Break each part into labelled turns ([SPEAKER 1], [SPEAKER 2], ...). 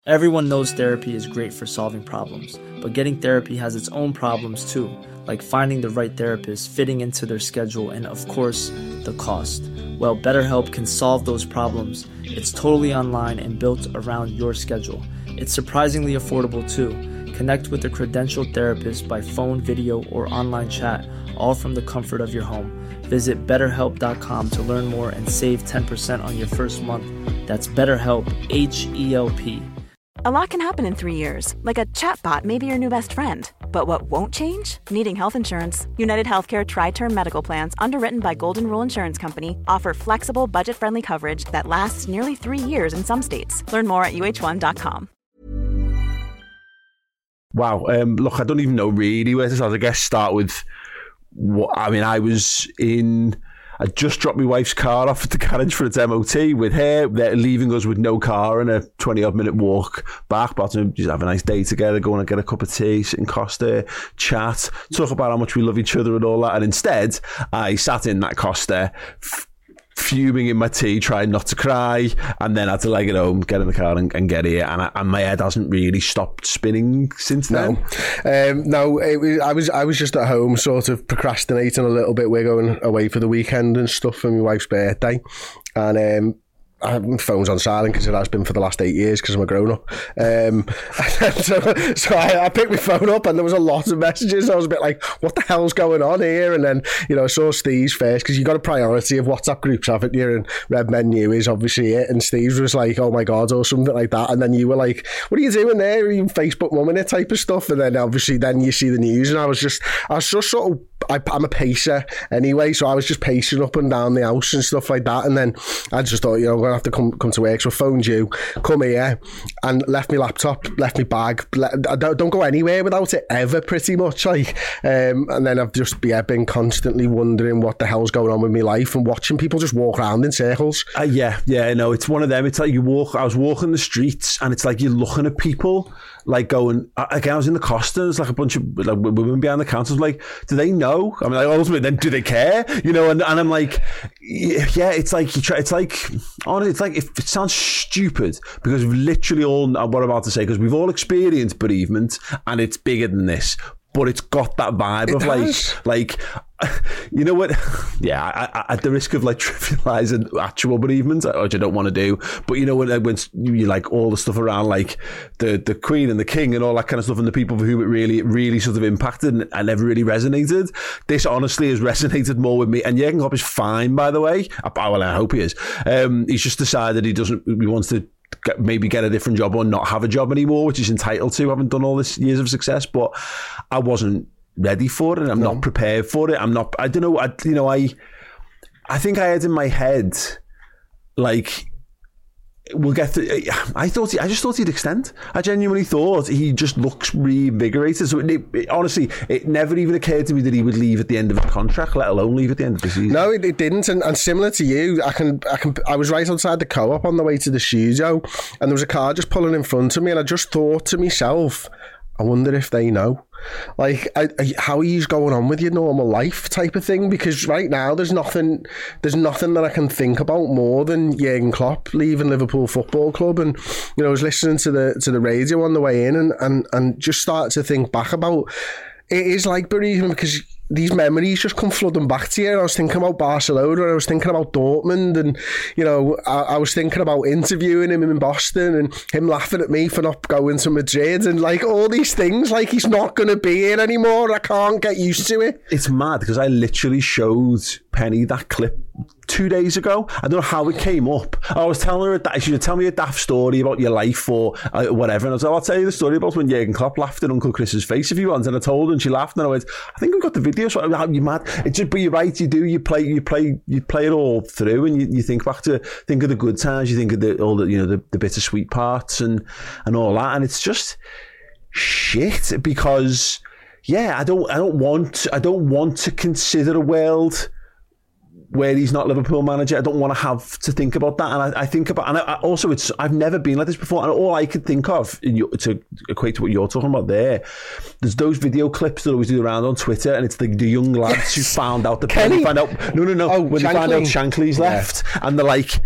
[SPEAKER 1] Everyone knows therapy is great for solving problems, but getting therapy has its own problems too, like finding the right therapist, fitting into their schedule, and of course, the cost. Well, BetterHelp can solve those problems. It's totally online and built around your schedule. It's surprisingly affordable too. Connect with a credentialed therapist by phone, video, or online chat, all from the comfort of your home. Visit BetterHelp.com to learn more and save 10% on your first month. That's BetterHelp, H-E-L-P.
[SPEAKER 2] A lot can happen in 3 years, like a chatbot may be your new best friend. But what won't change? Needing health insurance. United Healthcare Tri-Term Medical Plans, underwritten by Golden Rule Insurance Company, offer flexible, budget-friendly coverage that lasts nearly 3 years in some states. Learn more at UH1.com.
[SPEAKER 3] Wow. Look, I don't even know really where to start. I guess start with I just dropped my wife's car off at the garage for its MOT with her. They're leaving us with no car and a 20-odd minute walk back. But just have a nice day together, go and get a cup of tea, sit in Costa, chat, talk about how much we love each other and all that. And instead, I sat in that Costa, fuming in my tea, trying not to cry, and then had to leg it home, get in the car and get here, and my head hasn't really stopped spinning since then.
[SPEAKER 4] I was just at home sort of procrastinating a little bit. We're going away for the weekend and stuff for my wife's birthday, and my phone's on silent because it has been for the last 8 years because I'm a grown-up. So I picked my phone up and there was a lot of messages. I was a bit like, what the hell's going on here? And then, I saw Steve's first because you got a priority of WhatsApp groups, haven't you? And Red Menu is obviously it. And Steve's was like, oh my God, or something like that. And then you were like, what are you doing there? Are you Facebook mumming it type of stuff? And then obviously then you see the news and I was just sort of, I'm a pacer anyway, so I was just pacing up and down the house and stuff like that. And then I just thought, I'm going to have to come to work. So I phoned you, come here, and left my laptop, left my bag. I don't go anywhere without it ever, pretty much. And then I've just been constantly wondering what the hell's going on with my life and watching people just walk around in circles.
[SPEAKER 3] No, it's one of them. It's like I was walking the streets and it's like you're looking at people like going, again, I was in the Costa, there's like a bunch of like women behind the counter. I was like, do they know? I mean, like, ultimately, then do they care? And I'm like, yeah, it's like, honestly, it's like, if it sounds stupid because we've literally all, what I'm about to say, because we've all experienced bereavement and it's bigger than this. But it's got that vibe of like, you know what? Yeah, at the risk of like trivializing actual bereavement, which I don't want to do. But when you like all the stuff around like the Queen and the King and all that kind of stuff, and the people for whom it really sort of impacted and never really resonated. This honestly has resonated more with me. And Jurgen Klopp is fine, by the way. Well, I hope he is. He's just decided he wants to maybe get a different job or not have a job anymore, which he's entitled to, having done all this years of success. But I wasn't ready for it. I'm not prepared for it. I don't know. I think I had in my head, like, we'll get through. I just thought he'd extend. I genuinely thought he just looks reinvigorated. So honestly, it never even occurred to me that he would leave at the end of a contract, let alone leave at the end of the season.
[SPEAKER 4] No, it didn't. And similar to you, I was right outside the Co-op on the way to the studio, and there was a car just pulling in front of me, and I just thought to myself, I wonder if they know. Like, how are you going on with your normal life type of thing? Because right now there's nothing that I can think about more than Jurgen Klopp leaving Liverpool Football Club. And I was listening to the radio on the way in and just started to think back about it. Is like bereavement because these memories just come flooding back to you. I was thinking about Barcelona, I was thinking about Dortmund, and I was thinking about interviewing him in Boston and him laughing at me for not going to Madrid, and like all these things, like he's not going to be here anymore. I can't get used to it.
[SPEAKER 3] It's mad because I literally showed Penny that clip 2 days ago. I don't know how it came up. I was telling her that she should tell me a daft story about your life or whatever, and I was like, I'll tell you the story about when Jurgen Klopp laughed in Uncle Chris's face if you want. And I told her and she laughed, and I went, I think we've got the video. So you're mad. It's just, but you're right. You do. You play it all through, and you think back to the good times. You think of the bittersweet parts and all that, and it's just shit because I don't want to consider a world where he's not Liverpool manager. I don't want to have to think about that. And I think about, and also I've never been like this before. And all I could think of, to equate to what you're talking about there's those video clips that always do around on Twitter, and it's the young lads who found out when they find out Shankly's left, and they're like,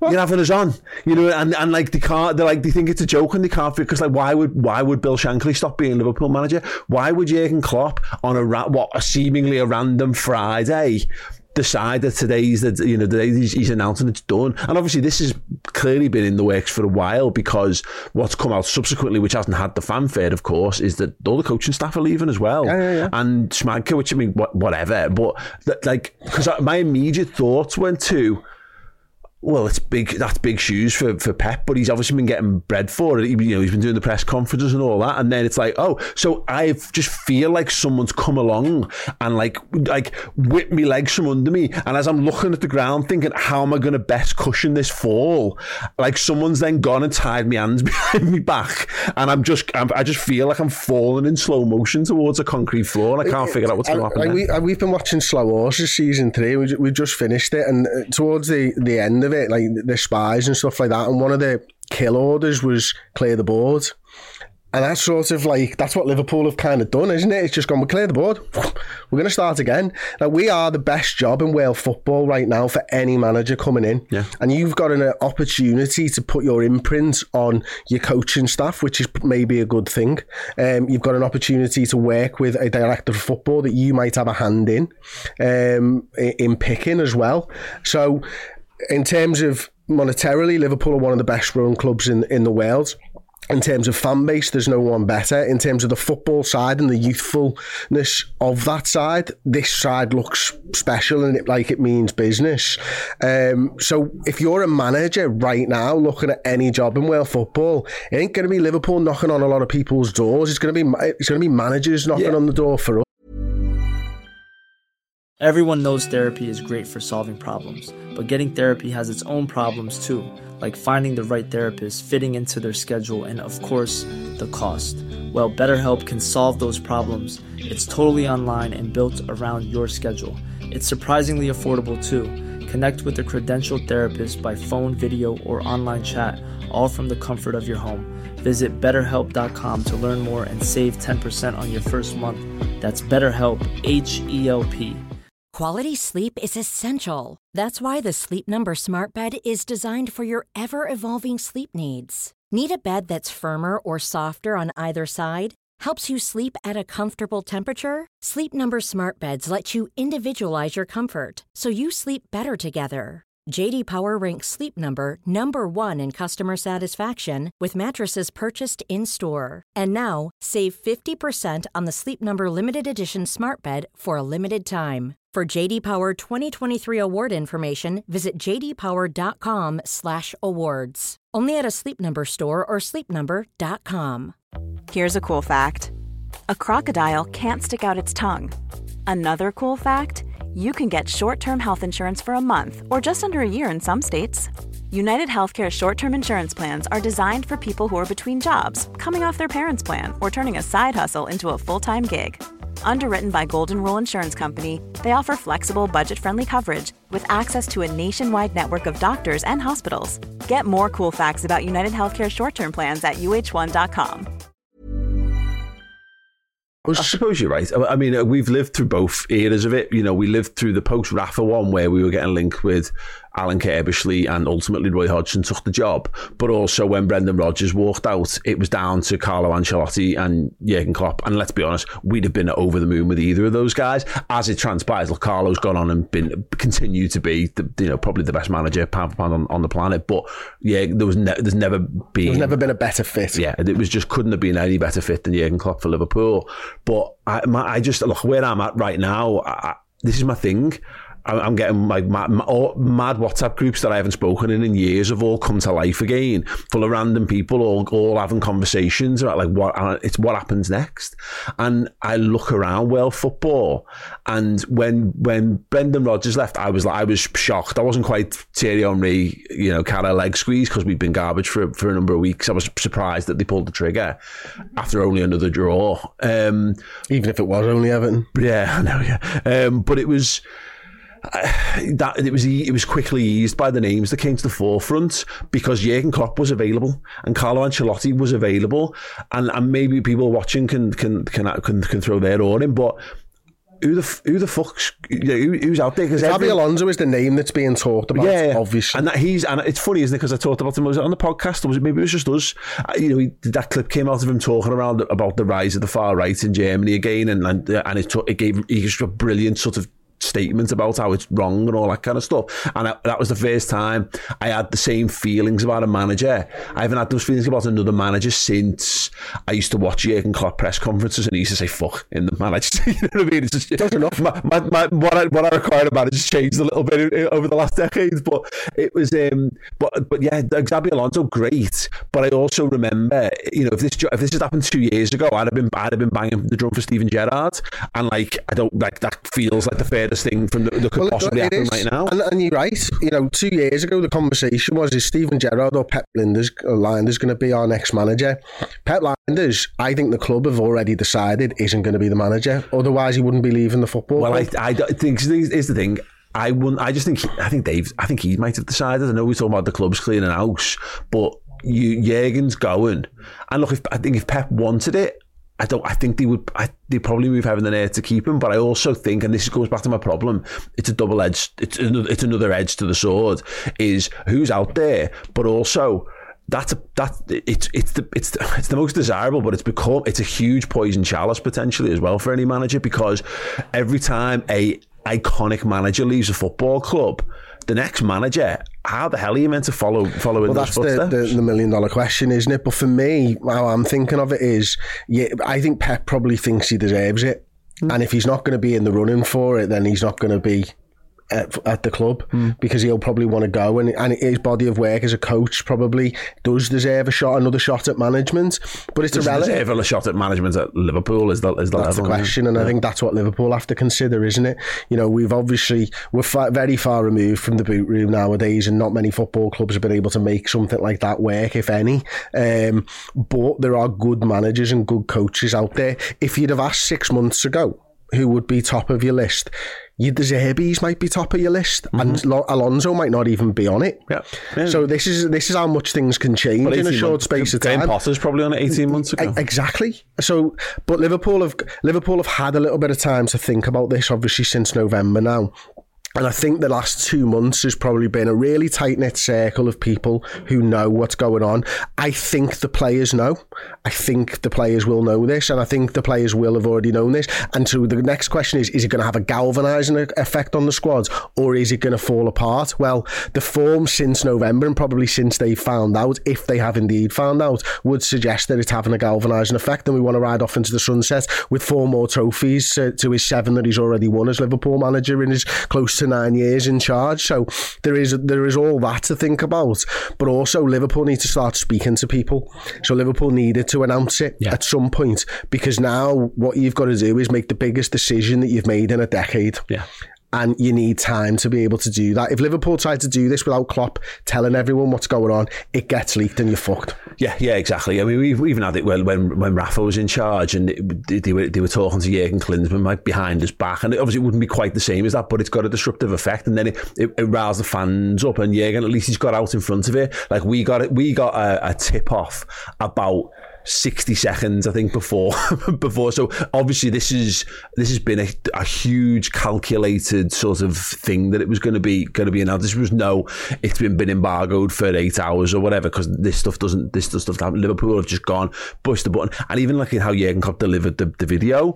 [SPEAKER 3] You're having us on, you know, and like they think it's a joke and they can't, because like why would Bill Shankly stop being Liverpool manager? Why would Jurgen Klopp on a seemingly a random Friday decide that today's the, you know, the day he's announcing it's done? And obviously this has clearly been in the works for a while, because what's come out subsequently, which hasn't had the fanfare, of course, is that all the coaching staff are leaving as well.
[SPEAKER 4] Yeah.
[SPEAKER 3] And Schmadke, which I mean, whatever, but like, because my immediate thoughts went to, well, it's big. That's big shoes for Pep, but he's obviously been getting bread for it. You know, he's been doing the press conferences and all that, and then it's like, oh, so I just feel like someone's come along and like whipped me legs from under me, and as I'm looking at the ground, thinking, how am I going to best cushion this fall? Like someone's then gone and tied my hands behind me back, and I just feel like I'm falling in slow motion towards a concrete floor, and I can't figure out what's going to happen.
[SPEAKER 4] We've been watching Slow Horses season 3. We just finished it, and towards the end of it, like the spies and stuff like that, and one of the kill orders was clear the board, and that's sort of like, that's what Liverpool have kind of done, isn't it? It's just gone, we'll clear the board, we're going to start again. Like, we are the best job in world football right now for any manager coming in, and you've got an opportunity to put your imprint on your coaching staff, which is maybe a good thing. You've got an opportunity to work with a director of football that you might have a hand in picking as well. So in terms of monetarily, Liverpool are one of the best run clubs in the world. In terms of fan base, there's no one better. In terms of the football side and the youthfulness of that side, this side looks special, and it means business. So if you're a manager right now looking at any job in world football, it ain't going to be Liverpool knocking on a lot of people's doors. It's going to be managers knocking on the door for us.
[SPEAKER 1] Everyone knows therapy is great for solving problems, but getting therapy has its own problems too, like finding the right therapist, fitting into their schedule, and of course, the cost. Well, BetterHelp can solve those problems. It's totally online and built around your schedule. It's surprisingly affordable too. Connect with a credentialed therapist by phone, video, or online chat, all from the comfort of your home. Visit BetterHelp.com to learn more and save 10% on your first month. That's BetterHelp, H-E-L-P.
[SPEAKER 5] Quality sleep is essential. That's why the Sleep Number Smart Bed is designed for your ever-evolving sleep needs. Need a bed that's firmer or softer on either side? Helps you sleep at a comfortable temperature? Sleep Number Smart Beds let you individualize your comfort, so you sleep better together. J.D. Power ranks Sleep Number number 1 in customer satisfaction with mattresses purchased in-store. And now, save 50% on the Sleep Number Limited Edition Smart Bed for a limited time. For J.D. Power 2023 award information, visit jdpower.com/awards. Only at a Sleep Number store or sleepnumber.com.
[SPEAKER 2] Here's a cool fact. A crocodile can't stick out its tongue. Another cool fact, you can get short-term health insurance for a month or just under a year in some states. United Healthcare short-term insurance plans are designed for people who are between jobs, coming off their parents' plan, or turning a side hustle into a full-time gig. Underwritten by Golden Rule Insurance Company, they offer flexible, budget-friendly coverage with access to a nationwide network of doctors and hospitals. Get more cool facts about United Healthcare short-term plans at uh1.com.
[SPEAKER 3] I suppose you're right. I mean, we've lived through both eras of it. You know, we lived through the post-Rafa one where we were getting linked with Alan Kirbishley and ultimately Roy Hodgson took the job. But also when Brendan Rodgers walked out, it was down to Carlo Ancelotti and Jurgen Klopp. And let's be honest, we'd have been over the moon with either of those guys. As it transpires, look, Carlo's gone on and continued to be, probably the best manager pound for pound on the planet. But yeah, there's never been a better fit. Yeah, it was just couldn't have been any better fit than Jurgen Klopp for Liverpool. But I just look where I'm at right now. This is my thing. I'm getting like mad WhatsApp groups that I haven't spoken in years have all come to life again, full of random people all having conversations about like what happens next. And I look around world football, and when Brendan Rodgers left, I was shocked. I wasn't quite Thierry Henry, Carroll leg squeeze, because we'd been garbage for a number of weeks. I was surprised that they pulled the trigger after only another draw, even
[SPEAKER 4] if it was only Everton.
[SPEAKER 3] Yeah, I know. Yeah, but it was. It was quickly eased by the names that came to the forefront, because Jurgen Klopp was available and Carlo Ancelotti was available, and maybe people watching can throw their oar in, but who the fuck's, who's out there? Because
[SPEAKER 4] Xabi Alonso is the name that's being talked about, obviously.
[SPEAKER 3] And it's funny, isn't it? Because I talked about him, was it on the podcast, or maybe it was just us? That clip came out of him talking around about the rise of the far right in Germany again, and it gave a brilliant sort of statement about how it's wrong and all that kind of stuff. And that was the first time I had the same feelings about a manager. I haven't had those feelings about another manager since I used to watch Jurgen Klopp press conferences, and he used to say "fuck" in the manager. You know what I mean? It's just enough. What I require of managers changed a little bit over the last decade, but it was. But yeah, Xabi Alonso, great. But I also remember, if this had happened 2 years ago, I'd have been banging the drum for Steven Gerrard, and I don't that feels like the furthest thing from that could possibly happen right now.
[SPEAKER 4] And you're right. 2 years ago, the conversation was, is Steven Gerrard or Pep Linders going to be our next manager? Pep Linders, I think the club have already decided, isn't going to be the manager. Otherwise, he wouldn't be leaving the football club.
[SPEAKER 3] I think is the thing. I think he might have decided. I know we're talking about the club's cleaning house, but Jurgen's going. And look, I think if Pep wanted it, I think they'd probably move heaven and earth to keep him. But I also think, and this goes back to my problem, it's a double-edged, it's another edge to the sword, is who's out there, but also it's the most desirable, but it's a huge poison chalice potentially as well for any manager, because every time a iconic manager leaves a football club, the next manager, how the hell are you meant to follow in those footsteps?
[SPEAKER 4] That's the $1 million question, isn't it? But for me, how I'm thinking of it is, I think Pep probably thinks he deserves it. And if he's not going to be in the running for it, then he's not going to be at the club, because he'll probably want to go, and his body of work as a coach probably does deserve another shot at management. But it's irrelevant.
[SPEAKER 3] Deserve a shot at management at Liverpool is the
[SPEAKER 4] that's
[SPEAKER 3] level,
[SPEAKER 4] the question, and I think that's what Liverpool have to consider, isn't it? We're very far removed from the boot room nowadays, and not many football clubs have been able to make something like that work, if any. But there are good managers and good coaches out there. If you'd have asked 6 months ago who would be top of your list, the Zerbis might be top of your list, and Alonso might not even be on it. Yeah. So this is how much things can change in a short space of time.
[SPEAKER 3] Graham Potter's probably on it 18 months ago.
[SPEAKER 4] Exactly. So, but Liverpool have had a little bit of time to think about this, obviously, since November now. And I think the last 2 months has probably been a really tight-knit circle of people who know what's going on. I think the players know. I think the players will know this, and I think the players will have already known this. And so the next question is it going to have a galvanising effect on the squad, or is it going to fall apart? Well, the form since November, and probably since they found out, if they have indeed found out, would suggest that it's having a galvanising effect, and we want to ride off into the sunset with 4 more trophies to his 7 that he's already won as Liverpool manager in his close to 9 years in charge. So there is all that to think about, but also Liverpool need to start speaking to people. So Liverpool needed to announce it at some point, because now what you've got to do is make the biggest decision that you've made in a decade. And you need time to be able to do that. If Liverpool tried to do this without Klopp telling everyone what's going on, it gets leaked and you're fucked.
[SPEAKER 3] Yeah, exactly. I mean, we even had it when Rafa was in charge, and they were talking to Jurgen Klinsmann behind his back, and obviously it wouldn't be quite the same as that, but it's got a disruptive effect, and then it roused the fans up, and Jurgen, at least he's got out in front of it. Like we got a tip off about 60 seconds, I think, before. So obviously this has been a huge calculated sort of thing that it was going to be announced. This was it's been embargoed for 8 hours or whatever, because this stuff doesn't happen. Liverpool have just gone, push the button, and even like how Jurgen Klopp delivered the video.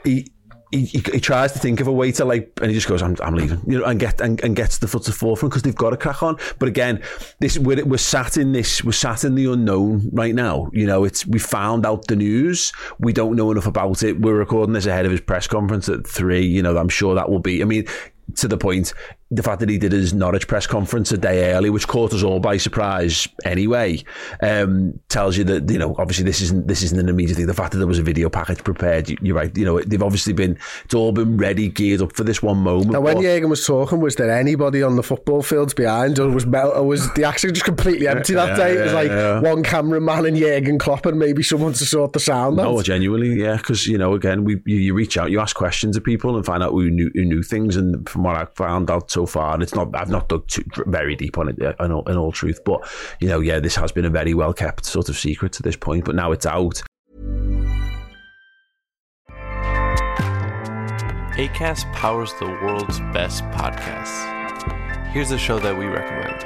[SPEAKER 3] He tries to think of a way to and he just goes, I'm leaving, and gets the foot to the forefront, because they've got to crack on. But again, we're sat in the unknown right now. We found out the news. We don't know enough about it. We're recording this ahead of his press conference at 3. I'm sure that will be. I mean, to the point, the fact that he did his Norwich press conference a day early, which caught us all by surprise anyway, tells you that, obviously this isn't an immediate thing. The fact that there was a video package prepared, you're right. They've obviously it's all been ready, geared up for this one moment.
[SPEAKER 4] Now, when Jurgen was talking, was there anybody on the football fields behind, or was the action just completely empty that day? It was one cameraman and Jurgen Klopp and maybe someone to sort the sound out.
[SPEAKER 3] No, genuinely, yeah, because again, you reach out, you ask questions of people and find out who knew things, and from what I found out so far, and I've not dug very deep on it in all truth, but this has been a very well kept sort of secret to this point, but now it's out.
[SPEAKER 6] Acast powers the world's best podcasts. Here's a show that we recommend.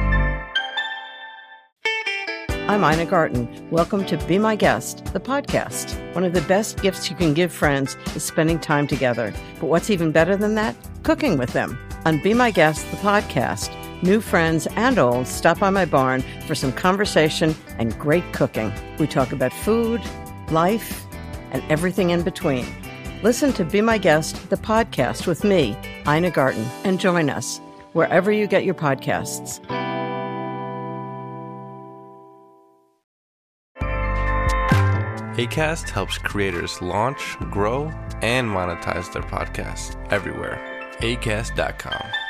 [SPEAKER 7] I'm Ina Garten. Welcome to Be My Guest, the podcast. One of the best gifts you can give friends is spending time together. But what's even better than that? Cooking with them. On Be My Guest, the podcast, new friends and old stop by my barn for some conversation and great cooking. We talk about food, life, and everything in between. Listen to Be My Guest, the podcast with me, Ina Garten, and join us wherever you get your podcasts.
[SPEAKER 6] Acast helps creators launch, grow, and monetize their podcasts everywhere. Acast.com.